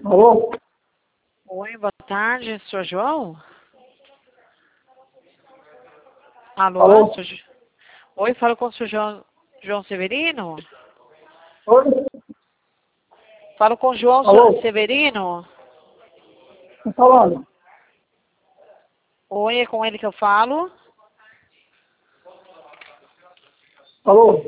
Alô? Oi, boa tarde, senhor João? Alô? Alô? Oi, falo com o senhor João Severino? Oi? Falo com o João Alô? Severino? Tá falando? Oi, é com ele que eu falo? Alô?